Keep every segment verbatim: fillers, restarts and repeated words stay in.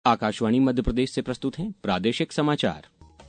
आकाशवाणी मध्य प्रदेश से प्रस्तुत हैं प्रादेशिक समाचार।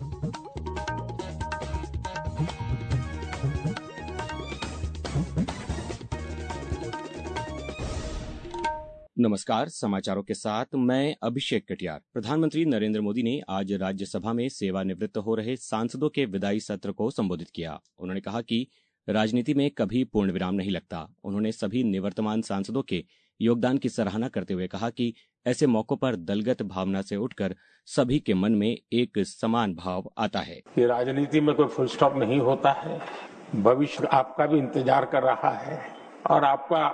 नमस्कार, समाचारों के साथ मैं अभिषेक कटियार। प्रधानमंत्री नरेंद्र मोदी ने आज राज्यसभा में सेवानिवृत्त हो रहे सांसदों के विदाई सत्र को संबोधित किया। उन्होंने कहा कि राजनीति में कभी पूर्ण विराम नहीं लगता। उन्होंने सभी निवर्तमान सांसदों के योगदान की सराहना करते हुए कहा कि ऐसे मौकों पर दलगत भावना से उठकर सभी के मन में एक समान भाव आता है। ये राजनीति में कोई फुल स्टॉप नहीं होता है। भविष्य आपका भी इंतजार कर रहा है और आपका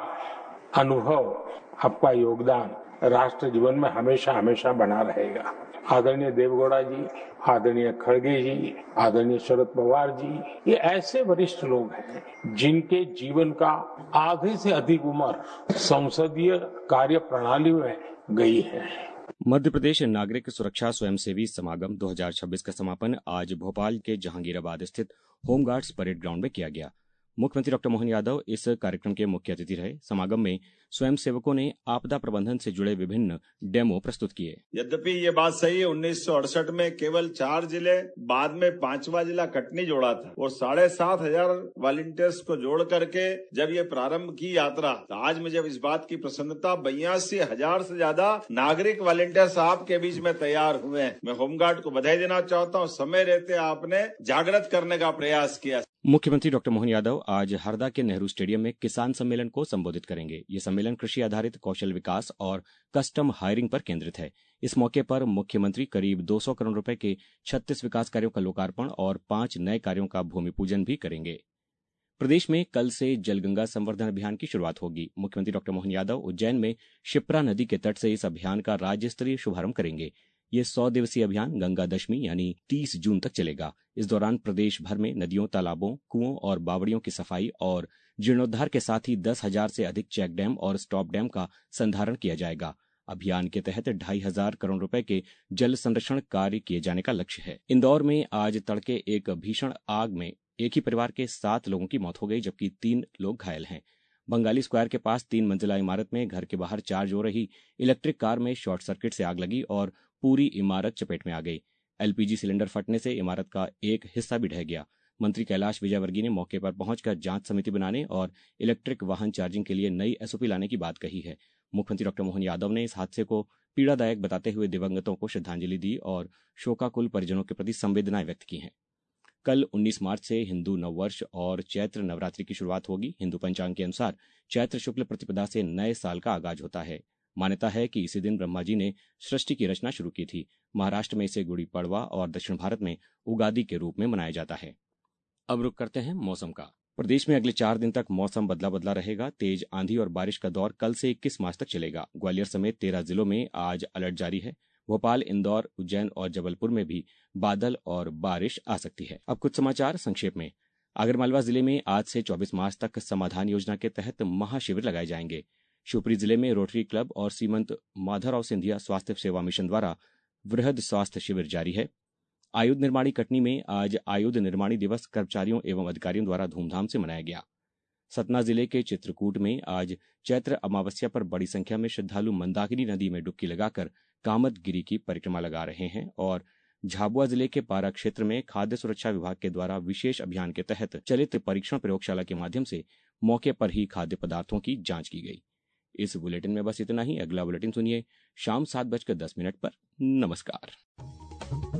अनुभव, आपका योगदान राष्ट्र जीवन में हमेशा हमेशा बना रहेगा। आदरणीय देवगौड़ा जी, आदरणीय खड़गे जी, आदरणीय शरद पवार जी, ये ऐसे वरिष्ठ लोग हैं जिनके जीवन का आधे से अधिक उम्र संसदीय कार्य प्रणाली में गई है। मध्य प्रदेश नागरिक सुरक्षा स्वयंसेवी समागम दो हज़ार छब्बीस का समापन आज भोपाल के जहांगीराबाद स्थित होमगार्ड्स परेड ग्राउंड में किया गया। मुख्यमंत्री डॉक्टर मोहन यादव इस कार्यक्रम के मुख्य अतिथि रहे। समागम में स्वयंसेवकों ने आपदा प्रबंधन से जुड़े विभिन्न डेमो प्रस्तुत किए। यद्यपि ये बात सही है, उन्नीस सौ अड़सठ में केवल चार जिले, बाद में पांचवा जिला कटनी जोड़ा था और साढ़े सात हजार वॉलंटियर्स को जोड़ करके जब ये प्रारंभ की यात्रा, तो आज मुझे इस बात की प्रसन्नता, बयासी हजार से ज्यादा नागरिक वॉलंटियर्स आपके बीच में तैयार हुए हैं। मैं होमगार्ड को बधाई देना चाहता हूँ। समय रहते आपने जागृत करने का प्रयास किया। मुख्यमंत्री डॉक्टर मोहन यादव आज हरदा के नेहरू स्टेडियम में किसान सम्मेलन को संबोधित करेंगे। ये सम्मेलन कृषि आधारित कौशल विकास और कस्टम हायरिंग पर केंद्रित है। इस मौके पर मुख्यमंत्री करीब दो सौ करोड़ रुपए के छत्तीस विकास कार्यों का लोकार्पण और पांच नए कार्यों का भूमि पूजन भी करेंगे। प्रदेश में कल से जलगंगा संवर्धन अभियान की शुरुआत होगी। मुख्यमंत्री डॉक्टर मोहन यादव उज्जैन में शिप्रा नदी के तट से इस अभियान का राज्य स्तरीय शुभारंभ करेंगे। ये सौ दिवसीय अभियान गंगा दशमी यानी तीस जून तक चलेगा। इस दौरान प्रदेश भर में नदियों, तालाबों, कुओं और बावड़ियों की सफाई और जीर्णोद्धार के साथ ही दस हजार से अधिक चेक डैम और स्टॉप डैम का संधारण किया जाएगा। अभियान के तहत ढाई हजार करोड़ रुपए के जल संरक्षण कार्य किए जाने का लक्ष्य है। इंदौर में आज तड़के एक भीषण आग में एक ही परिवार के सात लोगों की मौत हो गई, जबकि तीन लोग घायल हैं। बंगाली स्क्वायर के पास तीन मंजिला इमारत में घर के बाहर चार्ज हो रही इलेक्ट्रिक कार में शॉर्ट सर्किट से आग लगी और पूरी इमारत चपेट में आ गई। एलपीजी सिलेंडर फटने से इमारत का एक हिस्सा भी ढह गया। मंत्री कैलाश विजयवर्गीय ने मौके पर पहुंचकर जांच समिति बनाने और इलेक्ट्रिक वाहन चार्जिंग के लिए नई एसओपी लाने की बात कही है। मुख्यमंत्री डॉक्टर मोहन यादव ने इस हादसे को पीड़ादायक बताते हुए दिवंगतों को श्रद्धांजलि दी और शोकाकुल परिजनों के प्रति संवेदनाएं व्यक्त की हैं। कल उन्नीस मार्च से हिंदू नववर्ष और चैत्र नवरात्रि की शुरुआत होगी। हिंदू पंचांग के अनुसार चैत्र शुक्ल प्रतिपदा से नए साल का आगाज होता है। मान्यता है कि इसी दिन ब्रह्मा जी ने सृष्टि की रचना शुरू की थी। महाराष्ट्र में इसे गुड़ी पड़वा और दक्षिण भारत में उगादि के रूप में मनाया जाता है। अब रुक करते हैं मौसम का। प्रदेश में अगले चार दिन तक मौसम बदला बदला रहेगा। तेज आंधी और बारिश का दौर कल से इक्कीस मार्च तक चलेगा। ग्वालियर समेत तेरह जिलों में आज अलर्ट जारी है। भोपाल, इंदौर, उज्जैन और जबलपुर में भी बादल और बारिश आ सकती है। अब कुछ समाचार संक्षेप में। आगरमालवा जिले में आज से चौबीस मार्च तक समाधान योजना के तहत महाशिविर लगाए जाएंगे। शिवपुरी जिले में रोटरी क्लब और सीमंत माधवराव सिंधिया स्वास्थ्य सेवा मिशन द्वारा वृहद स्वास्थ्य शिविर जारी है। आयुध निर्माणी कटनी में आज आयुध निर्माणी दिवस कर्मचारियों एवं अधिकारियों द्वारा धूमधाम से मनाया गया। सतना जिले के चित्रकूट में आज चैत्र अमावस्या पर बड़ी संख्या में श्रद्धालु मंदाकिनी नदी में डुबकी लगाकर कामदगिरी की परिक्रमा लगा रहे हैं और झाबुआ जिले के पारा क्षेत्र में खाद्य सुरक्षा विभाग के द्वारा विशेष अभियान के तहत चलित परीक्षण प्रयोगशाला के माध्यम से मौके पर ही खाद्य पदार्थों की जांच की गई। इस बुलेटिन में बस इतना ही। अगला बुलेटिन सुनिए शाम सात बजकर दस मिनट पर। नमस्कार।